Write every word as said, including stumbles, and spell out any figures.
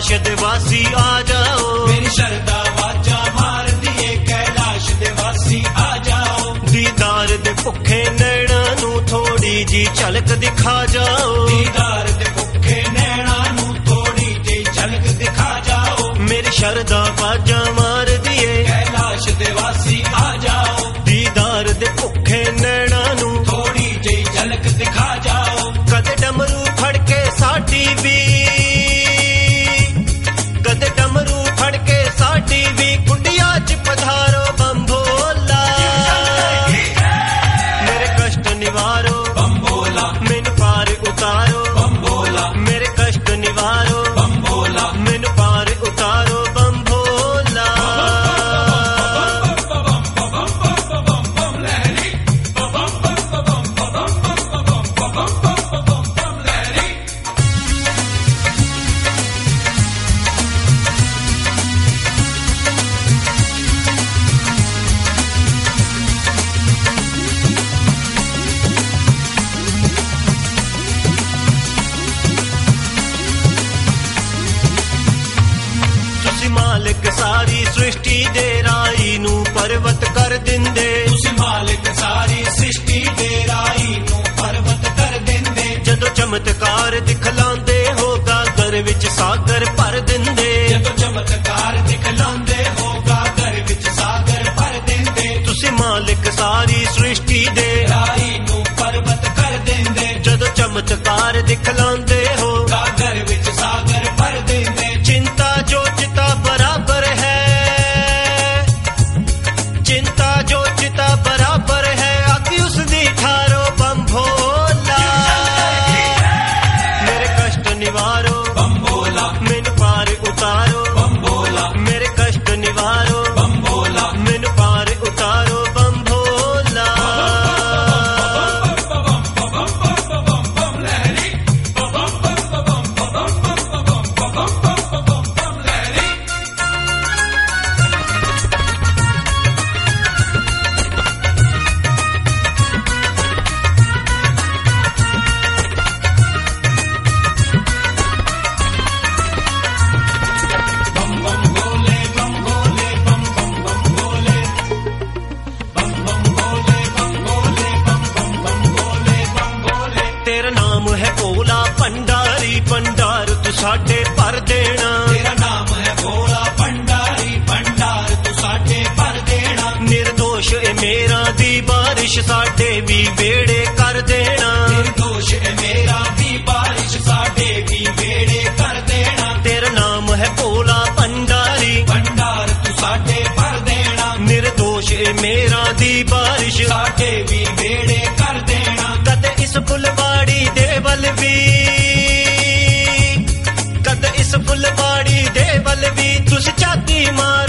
कैलाश देवासी आ जाओ, मेरी शरदा वाजा मार दिए कैलाश देवासी आ जाओ। दीदार दे भुखे नैणा नू थोड़ी जी झलक दिखा जाओ, दीदार दे भुखे नैणा नू थोड़ी जी झलक दिखा जाओ। मेरी शरदा वाजा मार दिए कैलाश देवासी आ जाओ, दीदार दे भुखे नैणा नू थोड़ी जी झलक दिखा जाओ। कदे डमरू फड़के साडी भी, कदे डमरू फड़के साडी भी कुटिया च पधारो बम भोला, मेरे कष्ट निवारो बम भोला, मैनू पार उतारो बम भोला, मेरे कष्ट निवारो बम भोला। मैनू पार उतारो बम भोला। तुसी मालिक सारी सृष्टि दे राई नू पर्वत कर दिंदे, तुसी मालिक सारी सृष्टि दे राई नू पर्वत कर दिंदे। जदों चमत्कार दिखलांदे हो गागर विच सागर भर दिंदे, जदों चमत्कार दिखलांदे हो गागर विच सागर भर दिंदे। तुसी मालिक सारी सृष्टि दे राई नू पर्वत कर दिंदे, जदों चमत्कार दिखलांदे हो गागर विच सागर भर दिंदे। चिंता जो चिता बराबर है, चिंता जो चिता बराबर है आखि उस दी ठारो बम भोला, मेरे कष्ट निवारो बम भोला, मैनू पार उतारो बम भोला, मेरे कष्ट निवारो बम भोला। मैनू पार उतारो बम भोला। तेरा नाम है भोला भंडारी, भंडार तू साडे भर देना, तेरा नाम है भोला भंडारी, भंडार तू साडे भर देना। निर्दोष ए मेरा दी बारिश साडे भी बेड़े कर देना, निर्दोष है मेरा भी बारिश साडे भी बेड़े कर देना। तेरा नाम है भोला भंडारी, भंडार तू साडे भर देना। निर्दोष ए मेरा दी बारिश साडे भी बेड़े कर देना। कद इस फुलवाड़ी दे बल भी, कद इस फुलवाड़ी दे बल भी तुस छाती मार